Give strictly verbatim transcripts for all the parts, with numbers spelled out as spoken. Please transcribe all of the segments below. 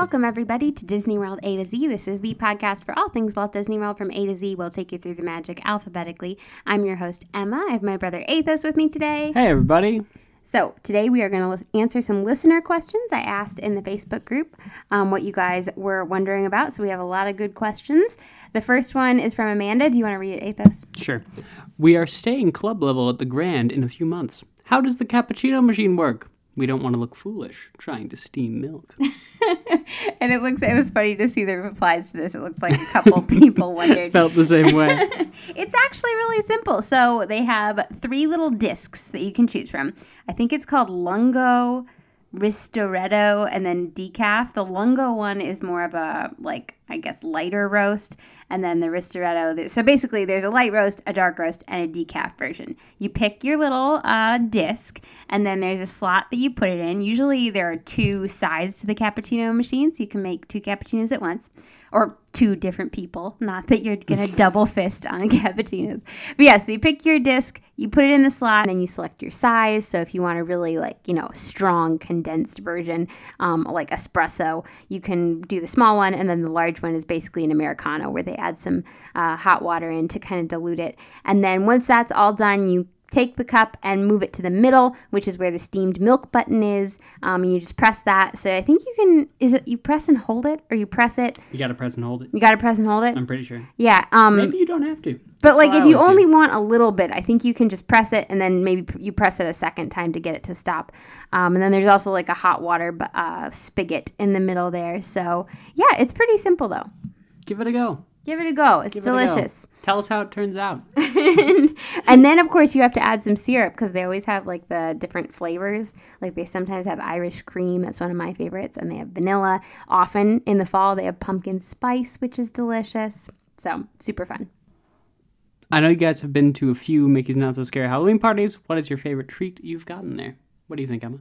Welcome, everybody, to Disney World A to Z. This is the podcast for all things Walt Disney World from A to Z. We'll take you through the magic alphabetically. I'm your host, Emma. I have my brother, Athos, with me today. Hey, everybody. So today we are going to lis- answer some listener questions I asked in the Facebook group, um, what you guys were wondering about. So we have a lot of good questions. The first one is from Amanda. Do you want to read it, Athos? Sure. We are staying club level at the Grand in a few months. How does the cappuccino machine work? We don't want to look foolish trying to steam milk. And it looks, it was funny to see the replies to this. It looks like a couple people wondered. Felt the same way. It's actually really simple. So they have three little discs that you can choose from. I think it's called Lungo, Ristoretto, and then Decaf. The Lungo one is more of a, like, I guess, lighter roast. And then the Ristoretto, so basically there's a light roast, a dark roast, and a decaf version. You pick your little uh, disc, and then there's a slot that you put it in. Usually there are two sides to the cappuccino machine, so you can make two cappuccinos at once. Or two different people. Not that you're going to double fist on cappuccinos. But yeah, so you pick your disc, you put it in the slot, and then you select your size. So if you want a really, like, you know, strong condensed version, um, like espresso, you can do the small one, and then the large one is basically an Americano where they add some uh, hot water in to kind of dilute it. And then once that's all done, you take the cup and move it to the middle, which is where the steamed milk button is. Um, and you just press that. So I think you can, is it you press and hold it, or you press it? You got to press and hold it. You got to press and hold it? I'm pretty sure. Yeah. Um, maybe you don't have to. But That's like if I you only do. want a little bit, I think you can just press it and then maybe pr- you press it a second time to get it to stop. Um, and then there's also like a hot water uh, spigot in the middle there. So yeah, it's pretty simple though. Give it a go. Give it a go. It's Give delicious. It a go. Tell us how it turns out. And then, of course, you have to add some syrup because they always have, like, the different flavors. Like, they sometimes have Irish cream. That's one of my favorites. And they have vanilla. Often, in the fall, they have pumpkin spice, which is delicious. So, super fun. I know you guys have been to a few Mickey's Not So Scary Halloween parties. What is your favorite treat you've gotten there? What do you think, Emma?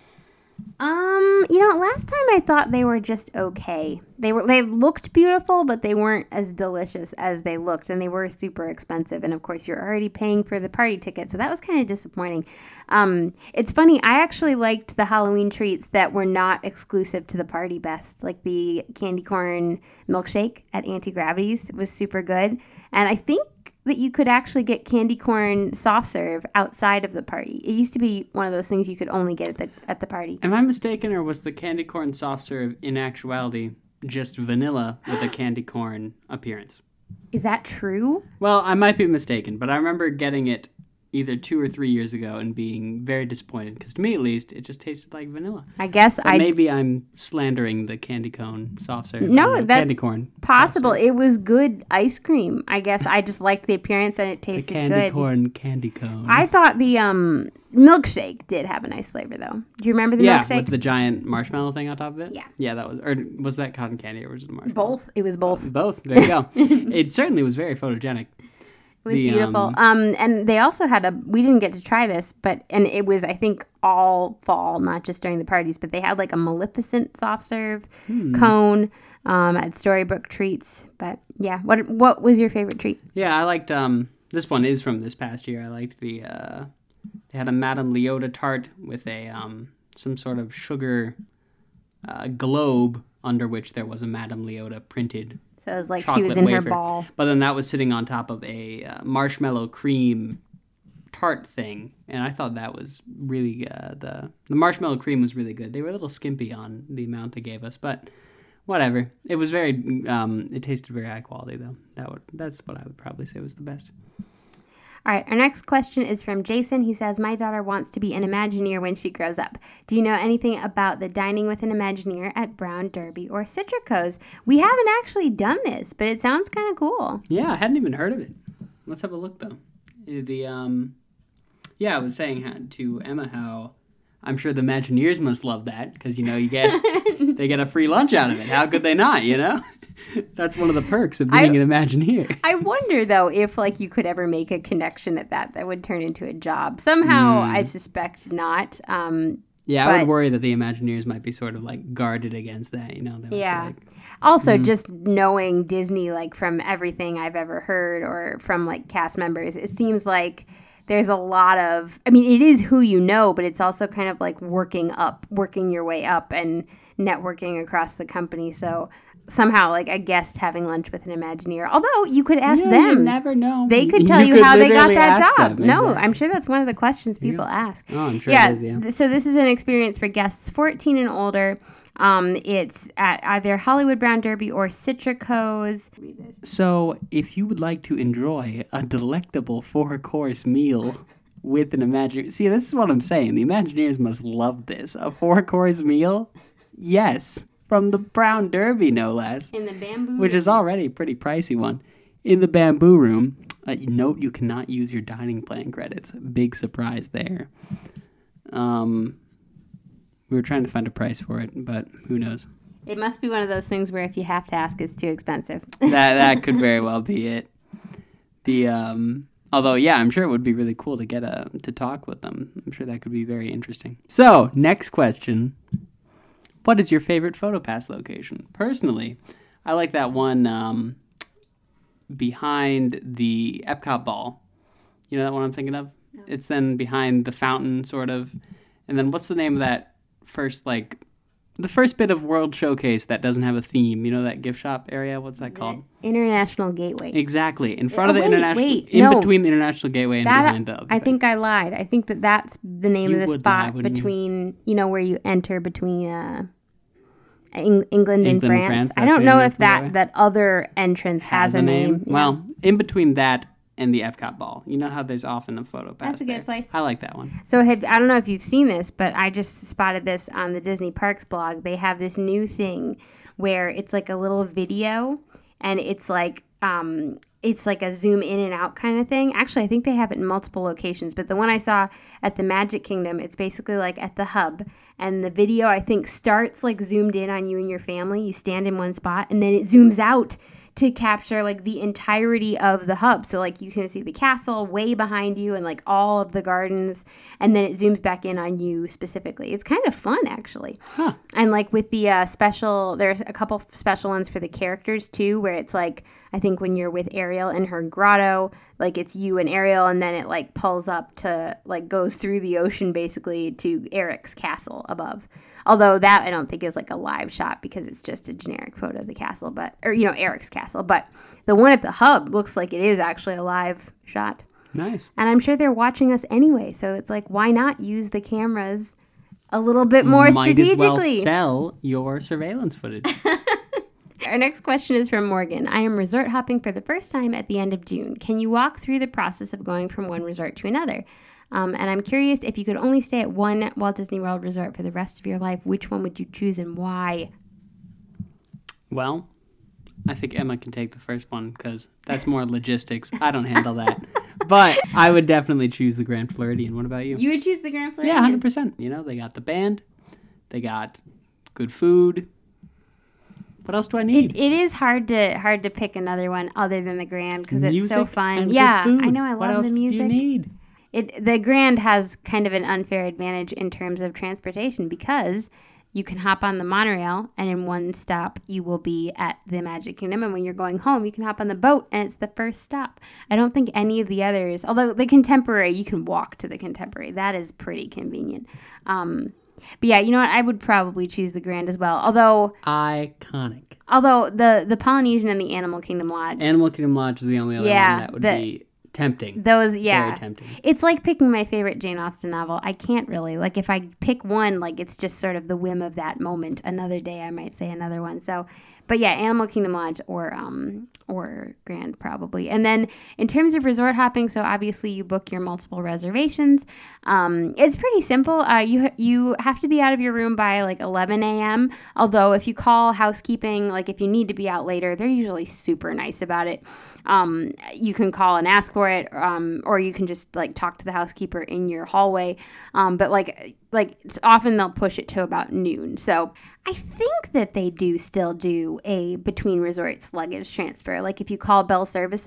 Um, you know, last time I thought they were just okay. They were they looked beautiful, but they weren't as delicious as they looked, and they were super expensive. And of course, you're already paying for the party ticket, so that was kind of disappointing. Um, it's funny, I actually liked the Halloween treats that were not exclusive to the party best, like the candy corn milkshake at Auntie Gravity's was super good, and I think that you could actually get candy corn soft serve outside of the party. It used to be one of those things you could only get at the at the party. Am I mistaken, or was the candy corn soft serve in actuality just vanilla with a candy corn appearance? Is that true? Well, I might be mistaken, but I remember getting it either two or three years ago and being very disappointed, because to me at least it just tasted like vanilla. I guess I I maybe I'm slandering the candy cone soft serve. No, uh, that's candy corn possible. soft serve. It was good ice cream. I guess I just liked the appearance and it The tasted candy good. corn candy cone. I thought the um milkshake did have a nice flavor though. Do you remember the yeah, milkshake? with the giant marshmallow thing on top of it. Yeah. yeah, that was. Or was that cotton candy or was it a marshmallow? Both. It was both. Both. There you go. It certainly was very photogenic. It was The, beautiful. um, Um, and they also had a, we didn't get to try this, but, and it was, I think, all fall, not just during the parties, but they had like a Maleficent soft serve Hmm. cone um, at Storybook Treats. But yeah, what what was your favorite treat? Yeah, I liked, um, this one is from this past year. I liked the, uh, they had a Madame Leota tart with a, um, some sort of sugar uh, globe under which there was a Madame Leota printed. So it was like she was in wafer. her ball. But then that was sitting on top of a uh, marshmallow cream tart thing, and I thought that was really uh, the the marshmallow cream was really good. They were a little skimpy on the amount they gave us, but whatever. It was very um, it tasted very high quality though. That would that's what I would probably say was the best. All right, our next question is from Jason. He says, my daughter wants to be an Imagineer when she grows up. Do you know anything about the Dining with an Imagineer at Brown, Derby, or Citrico's? We haven't actually done this, but it sounds kind of cool. Yeah, I hadn't even heard of it. Let's have a look though. The um, yeah, I was saying how, to Emma how I'm sure the Imagineers must love that because you know you get they get a free lunch out of it. How could they not? You know. That's one of the perks of being I, an Imagineer. I wonder, though, if like you could ever make a connection at that that would turn into a job. Somehow, mm. I suspect not. Um, yeah, but, I would worry that the Imagineers might be sort of like guarded against that, you know? They yeah. Like, also, mm. just knowing Disney, like from everything I've ever heard or from like cast members, it seems like there's a lot of, I mean, it is who you know, but it's also kind of like working up, working your way up and networking across the company. So somehow, like a guest having lunch with an Imagineer. Although you could ask Yeah, them. you never know. They could tell You you, could how they got literally that ask job. them, No, exactly. I'm sure that's one of the questions people ask. Oh, I'm sure yeah, it is, yeah. th- so this is an experience for guests fourteen and older. Um, it's at either Hollywood Brown Derby or Citrico's. So, if you would like to enjoy a delectable four-course meal with an Imagineer... See, this is what I'm saying. The Imagineers must love this. A four-course meal? Yes. From the Brown Derby, no less. In the bamboo Which is already a pretty pricey one. In the Bamboo Room, uh, note you cannot use your dining plan credits. Big surprise there. Um, we were trying to find a price for it, but who knows? It must be one of those things where if you have to ask, it's too expensive. that that could very well be it. The um, although yeah, I'm sure it would be really cool to get a to talk with them. I'm sure that could be very interesting. So next question: what is your favorite PhotoPass location? Personally, I like that one um, behind the Epcot ball. You know that one I'm thinking of? No. It's then behind the fountain, sort of. And then what's the name of that first like? The first bit of World Showcase that doesn't have a theme. You know that gift shop area? What's that called? International Gateway. Exactly. In front Oh, of the wait, international... wait, in no. between the International Gateway and That, behind the other I thing. think I lied. I think that that's the name You of the would lie, spot wouldn't you? between, you know, where you enter between uh, Eng- England, and England and France. France, I that's don't the know name if for the that, way. that other entrance has, a name. Yeah. Well, in between that and the Epcot ball. You know how there's often a photo pass That's a good there? place. I like that one. So have, I don't know if you've seen this, but I just spotted this on the Disney Parks blog. They have this new thing where it's like a little video, and it's like um, it's like a zoom in and out kind of thing. Actually, I think they have it in multiple locations, but the one I saw at the Magic Kingdom, it's basically like at the hub, and the video I think starts like zoomed in on you and your family. You stand in one spot, and then it zooms out to capture like the entirety of the hub. So like you can see the castle way behind you and like all of the gardens, and then it zooms back in on you specifically. It's kind of fun actually. Huh. And like with the uh, special, there's a couple special ones for the characters too, where it's like, I think when you're with Ariel in her grotto, like it's you and Ariel, and then it like pulls up to like goes through the ocean basically to Eric's castle above. Although that I don't think is like a live shot because it's just a generic photo of the castle, but or you know Eric's castle. But the one at the hub looks like it is actually a live shot. Nice. And I'm sure they're watching us anyway, so it's like why not use the cameras a little bit more Might strategically? as well sell your surveillance footage. Our next question is from Morgan. I am resort hopping for the first time at the end of June. Can you walk through the process of going from one resort to another? Um, and I'm curious, if you could only stay at one Walt Disney World resort for the rest of your life, which one would you choose and why? Well, I think Emma can take the first one because that's more logistics. I don't handle that. But I would definitely choose the Grand Floridian. What about you? You would choose the Grand Floridian? Yeah, one hundred percent. You know, they got the band. They got good food. What else do I need? It, it is hard to hard to pick another one other than the Grand because it's so Music fun. and Yeah, good food. I know. I What love else the music. do you need? It the Grand has kind of an unfair advantage in terms of transportation because you can hop on the monorail and in one stop you will be at the Magic Kingdom, and when you're going home you can hop on the boat and it's the first stop. I don't think any of the others, although the Contemporary, you can walk to the Contemporary. That is pretty convenient. Um, but yeah, you know what? I would probably choose the Grand as well. Although Iconic. although the the Polynesian and the Animal Kingdom Lodge, Animal Kingdom Lodge is the only other Yeah, one that would the- be tempting. those yeah. Very tempting. It's like picking my favorite Jane Austen novel. I can't really. Like, if I pick one, like, it's just sort of the whim of that moment. Another day, I might say another one. So, but yeah, Animal Kingdom Lodge or um or Grand probably. And then in terms of resort hopping, so obviously you book your multiple reservations. Um, it's pretty simple. Uh, you you have to be out of your room by like eleven a.m. Although if you call housekeeping, like if you need to be out later, they're usually super nice about it. Um, you can call and ask for it, um, or you can just like talk to the housekeeper in your hallway. Um, but like like it's often they'll push it to about noon. So I think that they do still do a between resorts luggage transfer. Like if you call Bell Services,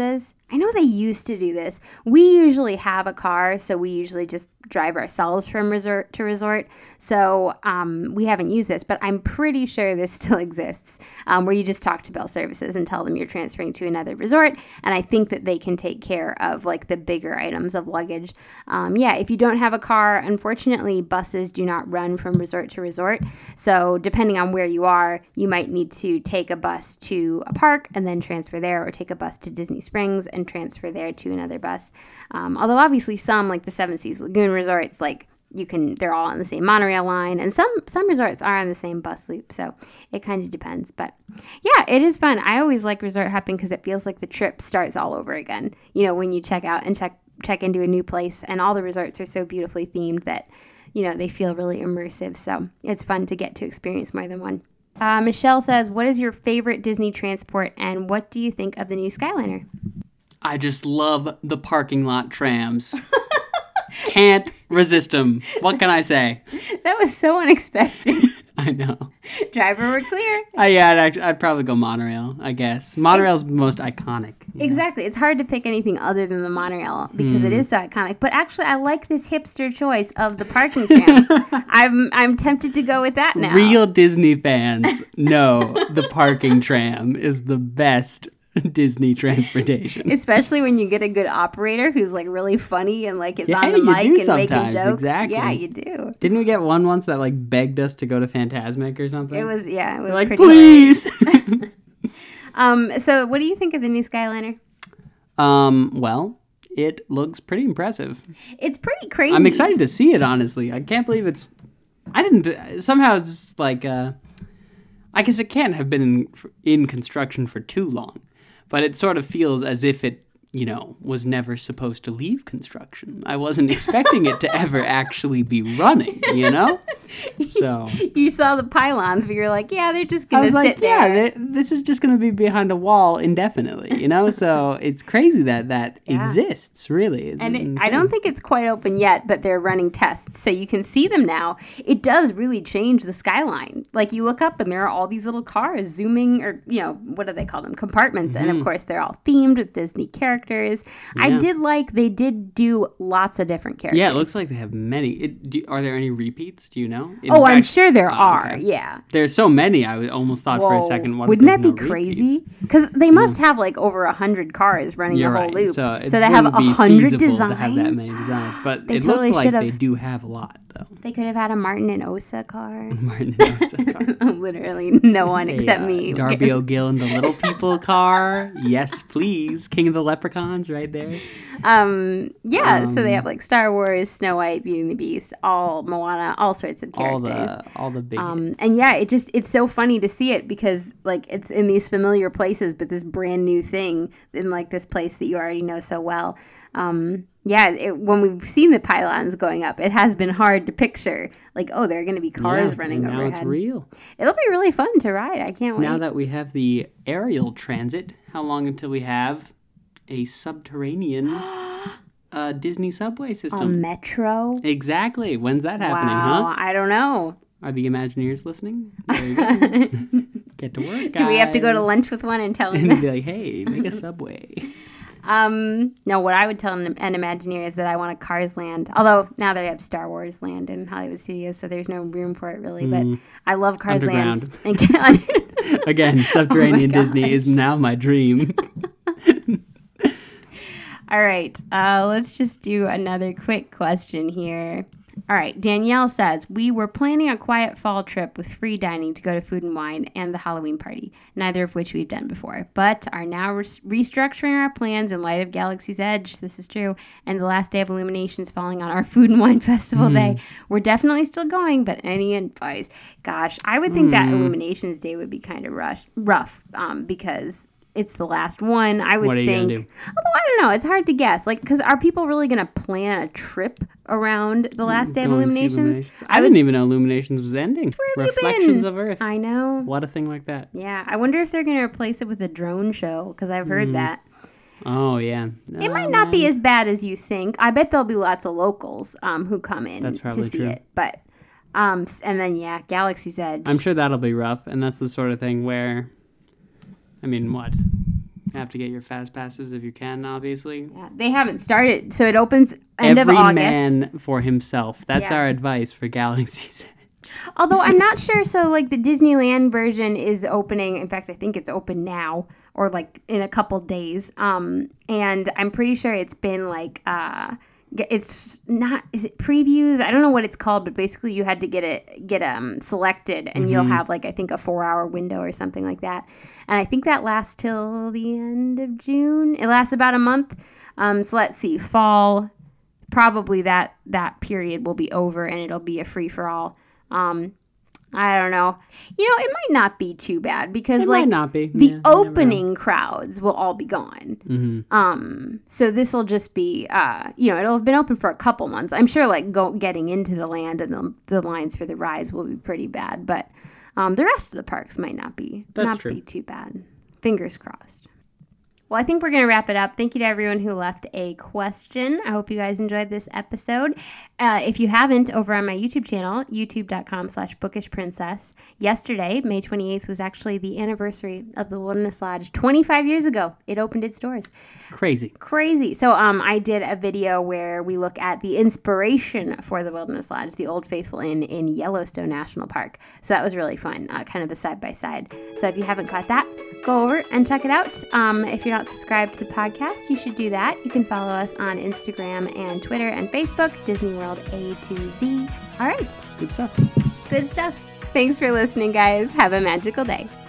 I know they used to do this. We usually have a car, so we usually just drive ourselves from resort to resort. So um, we haven't used this, but I'm pretty sure this still exists, um, where you just talk to Bell Services and tell them you're transferring to another resort. And I think that they can take care of like the bigger items of luggage. Um, yeah, if you don't have a car, unfortunately, buses do not run from resort to resort. So depending on where you are, you might need to take a bus to a park and then transfer there, or take a bus to Disney Springs and transfer there to another bus. Um, although obviously some, like the Seven Seas Lagoon resorts, like you can, they're all on the same monorail line, and some some resorts are on the same bus loop. So it kind of depends. But yeah, it is fun. I always like resort hopping because it feels like the trip starts all over again. You know, when you check out and check check into a new place, and all the resorts are so beautifully themed that, you know, they feel really immersive. So it's fun to get to experience more than one. Uh, Michelle says, what is your favorite Disney transport, and what do you think of the new Skyliner? I just love the parking lot trams. Can't resist them. What can I say? That was so unexpected. I know. Driver, we're clear. Uh, yeah, I'd, act- I'd probably go monorail, I guess. Monorail's the most iconic. Yeah. Exactly. It's hard to pick anything other than the monorail because mm. it is so iconic. But actually, I like this hipster choice of the parking tram. I'm I'm tempted to go with that now. Real Disney fans know the parking tram is the best Disney transportation. Especially when you get a good operator who's like really funny and like is yeah, on the you mic do and sometimes. making jokes. Exactly. Yeah, you do. Didn't we get one once that like begged us to go to Fantasmic or something? It was, yeah, it was We're like, pretty please. um, so what do you think of the new Skyliner? Um, well, it looks pretty impressive. It's pretty crazy. I'm excited to see it, honestly. I can't believe it's, I didn't, somehow it's like, uh, I guess it can't have been in, in construction for too long. But it sort of feels as if it, you know, was never supposed to leave construction. I wasn't expecting it to ever actually be running, you know? So you saw the pylons, but you're like, yeah, they're just going to sit like, there. yeah, they, this is just going to be behind a wall indefinitely, you know? So it's crazy that that yeah. exists, really. It's and it, I don't think it's quite open yet, but they're running tests, so you can see them now. It does really change the skyline. Like, you look up, and there are all these little cars zooming, or, you know, what do they call them? Compartments. Mm-hmm. And, of course, they're all themed with Disney characters. Yeah. I did like, they did do lots of different characters. Yeah, it looks like they have many. It, do, are there any repeats? Do you know? In oh, fact, I'm sure there oh, are, okay. yeah. There's so many, I almost thought Whoa. for a second, what Wouldn't if that be no crazy? Because they must yeah. have like over a hundred cars running You're the whole right. loop. So, it so they have a hundred designs. To have that many designs, but they it totally looked like have. they do have a lot, though. They could have had a Martin and Osa car. Martin and Osa car. Literally no one a, except uh, me. Darby O'Gill and the Little People car. Yes, please. King of the Leprechauns right there. Um, yeah, um, so they have like Star Wars, Snow White, Beauty and the Beast, all Moana, all sorts of characters. All the, all the big um, hits. And yeah, it just, it's so funny to see it because like it's in these familiar places, but this brand new thing in like this place that you already know so well. Um, yeah, it, when we've seen the pylons going up, it has been hard to picture like, oh, there are going to be cars yeah, running and now overhead. It's real. It'll be really fun to ride. I can't wait. Now that we have the aerial transit, how long until we have a subterranean uh, Disney subway system? A metro? Exactly. When's that happening, wow, huh? I don't know. Are the Imagineers listening? There you go. Get to work, guys. Do we have to go to lunch with one and tell them? And be like, hey, make a subway. Um, no, what I would tell an, an Imagineer is that I want a Cars Land. Although now they have Star Wars Land in Hollywood Studios, so there's no room for it really. Mm. But I love Cars Land. Again, subterranean oh Disney is now my dream. All right, uh, let's just do another quick question here. All right, Danielle says, we were planning a quiet fall trip with free dining to go to Food and Wine and the Halloween party, neither of which we've done before, but are now re- restructuring our plans in light of Galaxy's Edge, this is true, and the last day of Illuminations falling on our Food and Wine Festival mm. day. We're definitely still going, but any advice? Gosh, I would think mm. that Illuminations Day would be kind of rush, rough um, because... it's the last one, I would what are you think. Gonna do? Although I don't know, it's hard to guess. Like, because are people really going to plan a trip around the last day of Illuminations? Illuminations? I, I didn't would... even know Illuminations was ending. Where have Reflections you been? of Earth. I know. What a thing like that. Yeah, I wonder if they're going to replace it with a drone show because I've heard mm. that. Oh yeah, it oh, might not man. be as bad as you think. I bet there'll be lots of locals um, who come in That's to see true. it, but. Um, and then yeah, Galaxy's Edge. I'm sure that'll be rough, and that's the sort of thing where, I mean, what? You have to get your fast passes if you can, obviously. Yeah, they haven't started, so it opens end Every of August. man for himself. That's Yeah. our advice for Galaxy's Edge. Although I'm not sure, so like the Disneyland version is opening. In fact, I think it's open now or like in a couple days. Um, and I'm pretty sure it's been like uh, it's not. Is it previews? I don't know what it's called, but basically you had to get it get um selected, and Mm-hmm. you'll have like I think a four hour window or something like that. And I think that lasts till the end of June. It lasts about a month. Um, so let's see, fall. Probably that that period will be over, and it'll be a free for all. Um, I don't know. You know, it might not be too bad because It like might not be. the Yeah, you never know. opening crowds will all be gone. Mhm. Um, so this will just be, uh, you know, it'll have been open for a couple months. I'm sure like go, getting into the land and the, the lines for the rides will be pretty bad, but um, the rest of the parks might not be That's not true. be too bad. Fingers crossed. Well, I think we're going to wrap it up. Thank you to everyone who left a question. I hope you guys enjoyed this episode. Uh, if you haven't, over on my YouTube channel, youtube.com slash bookishprincess, yesterday, May twenty-eighth, was actually the anniversary of the Wilderness Lodge. twenty-five years ago, it opened its doors. Crazy. Crazy. So um, I did a video where we look at the inspiration for the Wilderness Lodge, the Old Faithful Inn in Yellowstone National Park. So that was really fun, uh, kind of a side-by-side. So if you haven't caught that, go over and check it out. Um, if you're not subscribed to the podcast, you should do that. You can follow us on Instagram and Twitter and Facebook, Disney World A to Z. All right. Good stuff. Good stuff. Thanks for listening, guys. Have a magical day.